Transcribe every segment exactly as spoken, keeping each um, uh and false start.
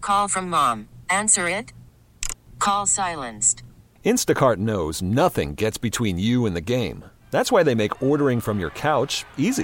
call from mom. Answer it. Call silenced. Instacart knows nothing gets between you and the game. That's why they make ordering from your couch easy.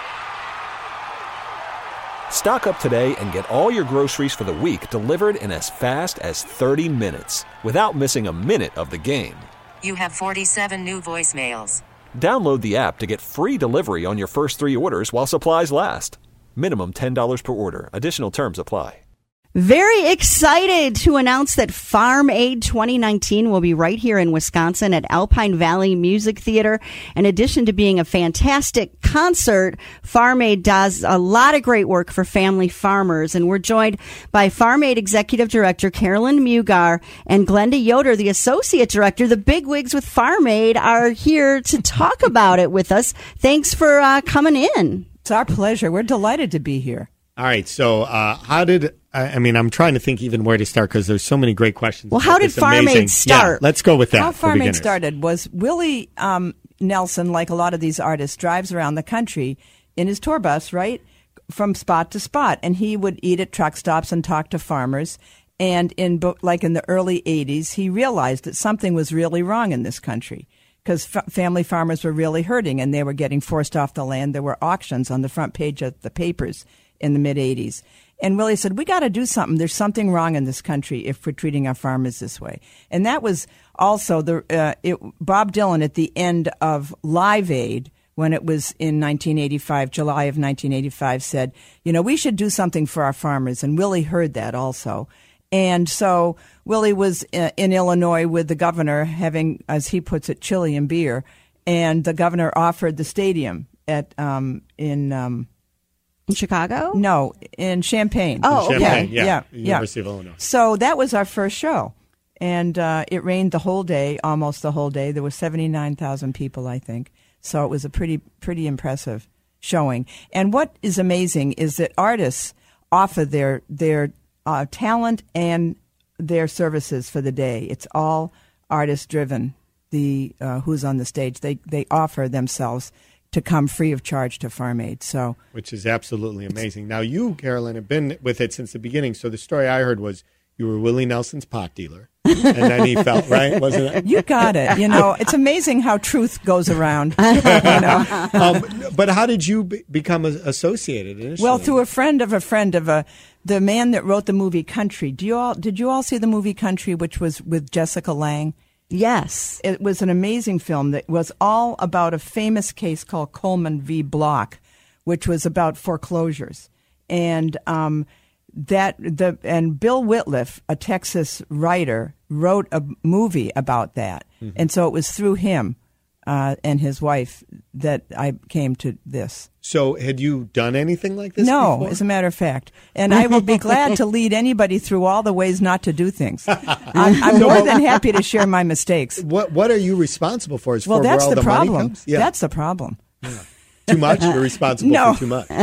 Stock up today and get all your groceries for the week delivered in as fast as thirty minutes without missing a minute of the game. You have forty-seven new voicemails. Download the app to get free delivery on your first three orders while supplies last. Minimum ten dollars per order. Additional terms apply. Very excited to announce that Farm Aid twenty nineteen will be right here in Wisconsin at Alpine Valley Music Theater. In addition to being a fantastic concert, Farm Aid does a lot of great work for family farmers. And we're joined by Farm Aid Executive Director Carolyn Mugar and Glenda Yoder, the Associate Director. The bigwigs with Farm Aid are here to talk about it with us. Thanks for uh, coming in. It's our pleasure. We're delighted to be here. All right. So uh, how did, I mean, I'm trying to think even where to start because there's so many great questions. Well, how did Farm Aid start? Yeah, let's go with that. How Farm Aid started was Willie um, Nelson, like a lot of these artists, drives around the country in his tour bus, right, from spot to spot. And he would eat at truck stops and talk to farmers. And in like in the early eighties, he realized that something was really wrong in this country because f- family farmers were really hurting and they were getting forced off the land. There were auctions on the front page of the papers in the mid-eighties. And Willie said, we got to do something. There's something wrong in this country if we're treating our farmers this way. And that was also the uh, it, Bob Dylan at the end of Live Aid, when it was in nineteen eighty-five, July of nineteen eighty-five, said, you know, we should do something for our farmers. And Willie heard that also. And so Willie was uh, in Illinois with the governor having, as he puts it, chili and beer. And the governor offered the stadium at um, in... Um, In Chicago? No, in Champaign. Oh, in Champaign, yeah, yeah, yeah. University of Illinois. So that was our first show. And uh, it rained the whole day, almost the whole day. There were seventy-nine thousand people, I think. So it was a pretty, pretty impressive showing. And what is amazing is that artists offer their their uh, talent and their services for the day. It's all artist-driven, the uh, who's on the stage. They, they offer themselves to come free of charge to Farm Aid. So, which is absolutely amazing. Now, you, Carolyn, have been with it since the beginning. So the story I heard was you were Willie Nelson's pot dealer, and then he felt, right? Wasn't it? You got it. You know, it's amazing how truth goes around. You know? um, but how did you be- become associated initially? Well, through a friend of a friend of a the man that wrote the movie Country. Do you all did you all see the movie Country, which was with Jessica Lange? Yes. It was an amazing film that was all about a famous case called Coleman v. Block, which was about foreclosures. And um, that the and Bill Whitliff, a Texas writer, wrote a movie about that. Mm-hmm. And so it was through him uh, and his wife that I came to this. So had you done anything like this No, before? as a matter of fact. And I will be glad to lead anybody through all the ways not to do things. I'm, I'm more than happy to share my mistakes. What What are you responsible for? As well, for that's where all the, the problem. Money comes? Yeah. That's the problem. Yeah. Too much? You're responsible no. for too much.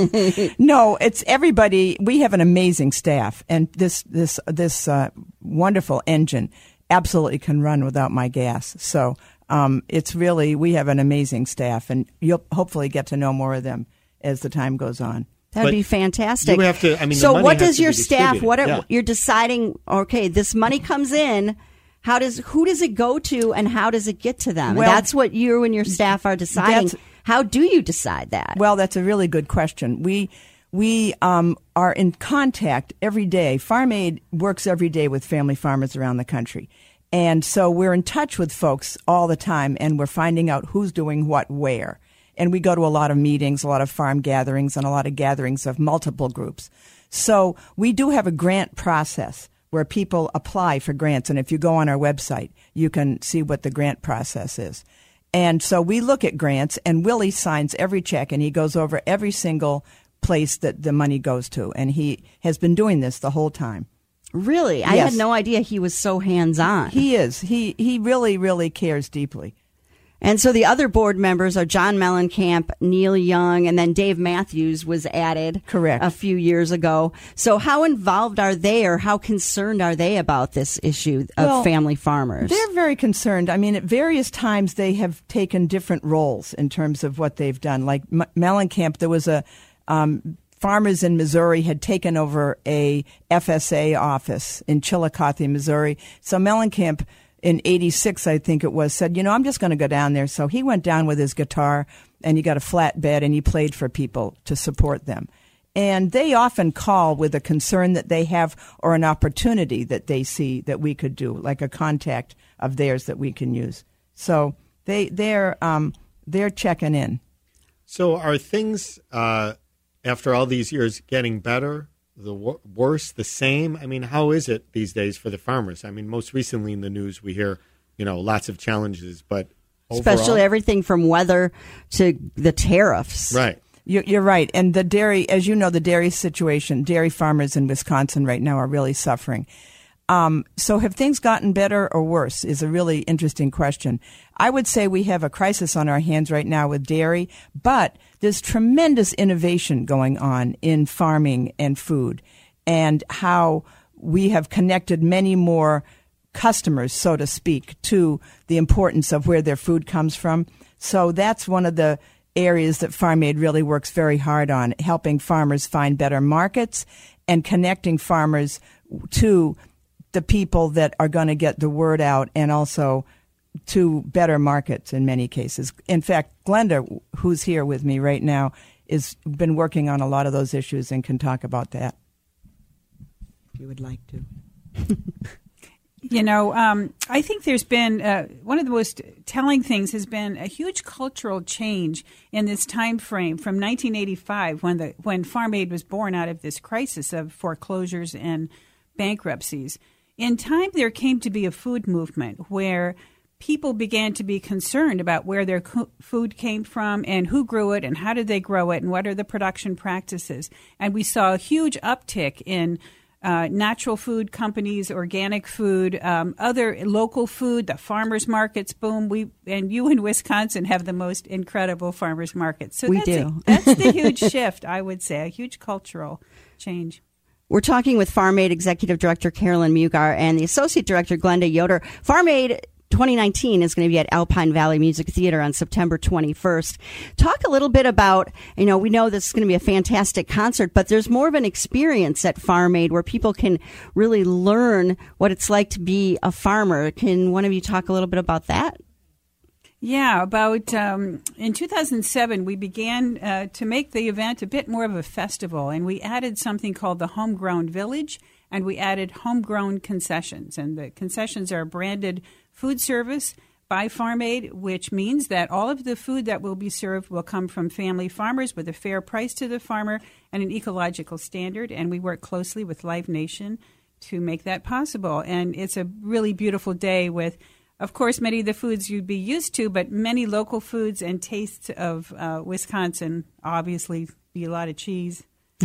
No, it's everybody. We have an amazing staff, and this this this uh, wonderful engine absolutely can run without my gas. So um, it's really, we have an amazing staff, and you'll hopefully get to know more of them as the time goes on. That'd But be fantastic. you have to- I mean, the so money what has does to your be staff, what are, distributed. Yeah. you're deciding, okay, this money comes in, how does, who does it go to and how does it get to them? Well, that's what you and your staff are deciding. that's- How do you decide that? Well, that's a really good question. We we um, are in contact every day. Farm Aid works every day with family farmers around the country. And so we're in touch with folks all the time, and we're finding out who's doing what where. And we go to a lot of meetings, a lot of farm gatherings, and a lot of gatherings of multiple groups. So we do have a grant process where people apply for grants. And if you go on our website, you can see what the grant process is. And so we look at grants, and Willie signs every check, and he goes over every single place that the money goes to. And he has been doing this the whole time. Really? I Yes. had no idea he was so hands-on. He is. He he really, really cares deeply. And so the other board members are John Mellencamp, Neil Young, and then Dave Matthews was added Correct. a few years ago. So how involved are they, or how concerned are they about this issue of Well, family farmers? They're very concerned. I mean, at various times they have taken different roles in terms of what they've done. Like M- Mellencamp, there was a um, farmers in Missouri had taken over a F S A office in Chillicothe, Missouri. So Mellencamp in eighty-six, I think it was, said, you know, I'm just going to go down there. So he went down with his guitar, and he got a flatbed, and he played for people to support them. And they often call with a concern that they have or an opportunity that they see that we could do, like a contact of theirs that we can use. So they, they're, um, they're checking in. So are things, uh, after all these years, getting better, the wor- worse, the same? I mean, how is it these days for the farmers? I mean, most recently in the news, we hear, you know, lots of challenges, but overall, especially everything from weather to the tariffs. Right. You're right. And the dairy, as you know, the dairy situation, dairy farmers in Wisconsin right now are really suffering. Um, so have things gotten better or worse is a really interesting question. I would say we have a crisis on our hands right now with dairy, but there's tremendous innovation going on in farming and food, and how we have connected many more customers, so to speak, to the importance of where their food comes from. So that's one of the areas that Farm Aid really works very hard on, helping farmers find better markets and connecting farmers to the people that are going to get the word out, and also to better markets in many cases. In fact, Glenda, who's here with me right now, has been working on a lot of those issues and can talk about that, if you would like to. You know, um, I think there's been uh, one of the most telling things has been a huge cultural change in this time frame from nineteen eighty-five, when the when Farm Aid was born out of this crisis of foreclosures and bankruptcies. In time, there came to be a food movement where people began to be concerned about where their co- food came from and who grew it and how did they grow it and what are the production practices. And we saw a huge uptick in Uh, natural food companies, organic food, um, other local food, the farmers markets. Boom! We and you in Wisconsin have the most incredible farmers markets. So we that's do. A, that's the huge shift, I would say, a huge cultural change. We're talking with Farm Aid Executive Director Carolyn Mugar and the Associate Director Glenda Yoder. Farm Aid twenty nineteen is going to be at Alpine Valley Music Theater on September twenty-first. Talk a little bit about, you know, we know this is going to be a fantastic concert, but there's more of an experience at Farm Aid where people can really learn what it's like to be a farmer. Can one of you talk a little bit about that? Yeah, about um, in two thousand seven, we began uh, to make the event a bit more of a festival, and we added something called the Homegrown Village, and we added homegrown concessions. And the concessions are branded food service by Farm Aid, which means that all of the food that will be served will come from family farmers with a fair price to the farmer and an ecological standard. And we work closely with Live Nation to make that possible. And it's a really beautiful day with, of course, many of the foods you'd be used to, but many local foods and tastes of uh, Wisconsin. Obviously, be a lot of cheese.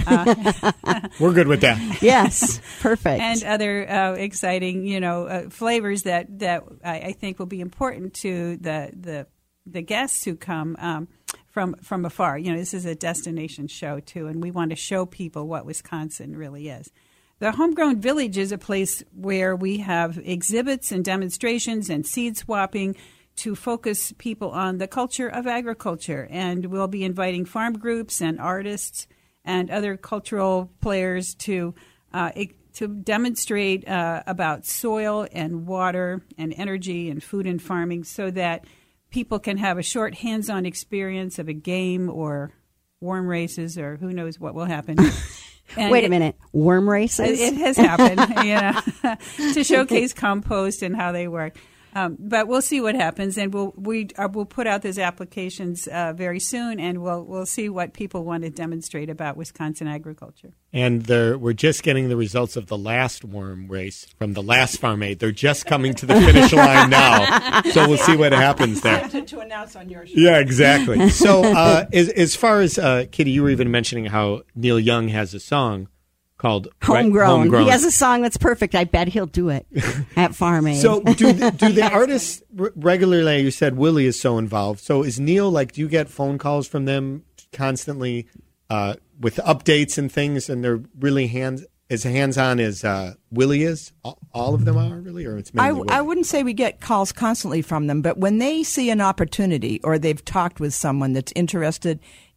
Uh, We're good with that. Yes, perfect. And other uh, exciting, you know, uh, flavors that that I, I think will be important to the the the guests who come um, from from afar. You know, this is a destination show too, and we want to show people what Wisconsin really is. The Homegrown Village is a place where we have exhibits and demonstrations and seed swapping to focus people on the culture of agriculture, and we'll be inviting farm groups and artists and other cultural players to uh, to demonstrate uh, about soil and water and energy and food and farming, so that people can have a short hands-on experience of a game or worm races, or who knows what will happen. And Wait a it, minute, worm races? It, it has happened, you know, to showcase compost and how they work. Um, but we'll see what happens, and we'll we uh, we'll put out those applications uh, very soon, and we'll we'll see what people want to demonstrate about Wisconsin agriculture. And there, we're just getting the results of the last worm race from the last Farm Aid. They're just coming to the finish line now, so we'll see what happens there. To, to announce on your show. Yeah, exactly. So uh, as as far as uh, Kitty, you were even mentioning how Neil Young has a song called Homegrown. Right, Homegrown. He has a song that's perfect. I bet he'll do it at Farm Aid. So do the, do the artists r- regularly, you said Willie is so involved. So is Neil, like, do you get phone calls from them constantly uh, with updates and things, and they're really hands as hands-on as uh, Willie is? All, all of them are, really? Or it's mainly I, Willie? I wouldn't say we get calls constantly from them, but when they see an opportunity or they've talked with someone that's interested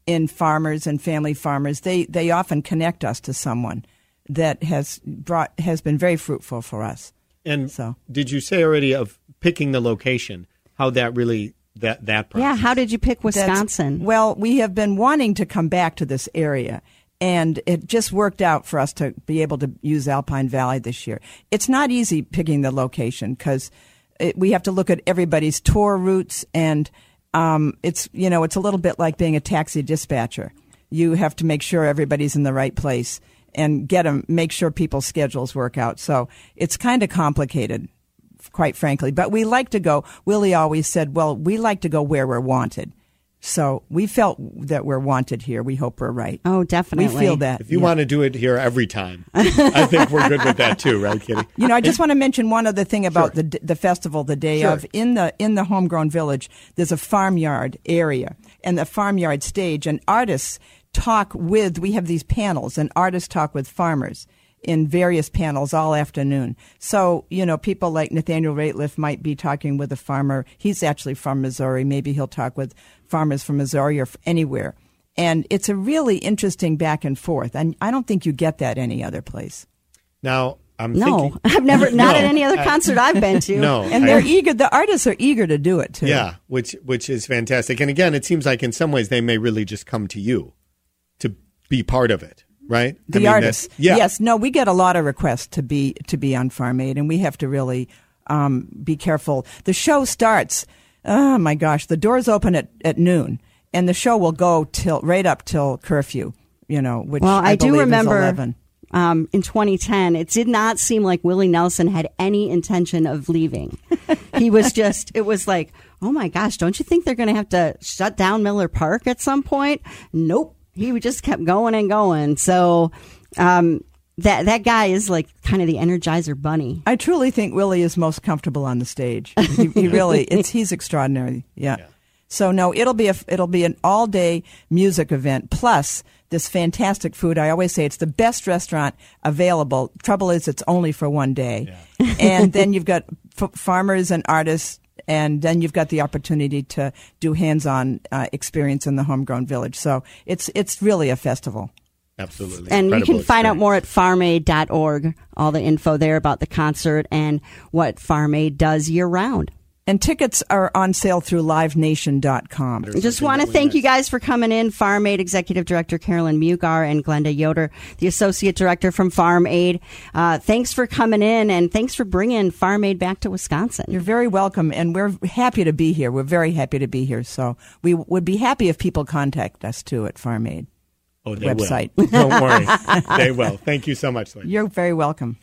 in farmers and family farmers, they, they often connect us to someone that has brought has been very fruitful for us. And so, did you say already of picking the location, how that really, that, that process? Yeah, how did you pick Wisconsin? That's, well, we have been wanting to come back to this area, and it just worked out for us to be able to use Alpine Valley this year. It's not easy picking the location because we have to look at everybody's tour routes, and um, it's, you know, it's a little bit like being a taxi dispatcher. You have to make sure everybody's in the right place and get them, make sure people's schedules work out. So it's kind of complicated, quite frankly. But we like to go, Willie always said, well, we like to go where we're wanted. So we felt that we're wanted here. We hope we're right. Oh, definitely. We feel that. If you yeah. want to do it here every time, I think we're good with that too, right, Kitty? You know, I just want to mention one other thing about Sure. the the festival, the day Sure. of. In the in the Homegrown Village, there's a farmyard area and the farmyard stage, and artists talk with. We have these panels, and artists talk with farmers in various panels all afternoon. So, you know, people like Nathaniel Rateliff might be talking with a farmer. He's actually from Missouri. Maybe he'll talk with farmers from Missouri or anywhere. And it's a really interesting back and forth. And I don't think you get that any other place. Now, I'm No, thinking. I've never, not No. at any other concert I've been to. No. And I- they're eager, the artists are eager to do it too. Yeah, which which is fantastic. And again, it seems like in some ways they may really just come to you to be part of it, right? The I mean, artists. that- Yeah. Yes. No, we get a lot of requests to be to be on Farm Aid, and we have to really um, be careful. The show starts, oh my gosh, the doors open at, at noon, and the show will go till right up till curfew, you know, which Well, I, I, do believe remember is eleven. um, in twenty ten, it did not seem like Willie Nelson had any intention of leaving. He was just, it was like, oh my gosh, don't you think they're going to have to shut down Miller Park at some point? Nope. He just kept going and going. So um, that that guy is like kind of the Energizer Bunny. I truly think Willie is most comfortable on the stage. He, he really, it's he's extraordinary. Yeah. Yeah. So no, it'll be a it'll be an all day music event plus this fantastic food. I always say it's the best restaurant available. Trouble is, it's only for one day, and then you've got f- farmers and artists. And then you've got the opportunity to do hands-on uh, experience in the Homegrown Village. So it's it's really a festival. Absolutely. And you Incredible can find out experience. more at farm aid dot org, all the info there about the concert and what Farm Aid does year-round. And tickets are on sale through live nation dot com. I just want to thank you guys for coming in. Farm Aid Executive Director Carolyn Mugar and Glenda Yoder, the Associate Director from Farm Aid. Uh, thanks for coming in, and thanks for bringing Farm Aid back to Wisconsin. You're very welcome, and we're happy to be here. We're very happy to be here. So we would be happy if people contact us, too, at Farm Aid oh, they website. Will. Don't worry. They will. Thank you so much, Lynn. You're very welcome.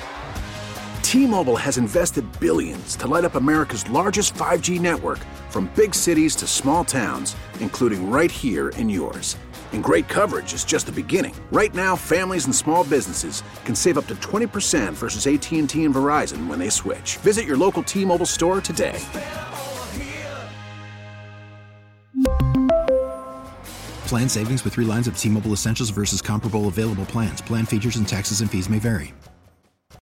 T-Mobile has invested billions to light up America's largest five G network, from big cities to small towns, including right here in yours. And great coverage is just the beginning. Right now, families and small businesses can save up to twenty percent versus A T and T and Verizon when they switch. Visit your local T-Mobile store today. Plan savings with three lines of T-Mobile Essentials versus comparable available plans. Plan features and taxes and fees may vary.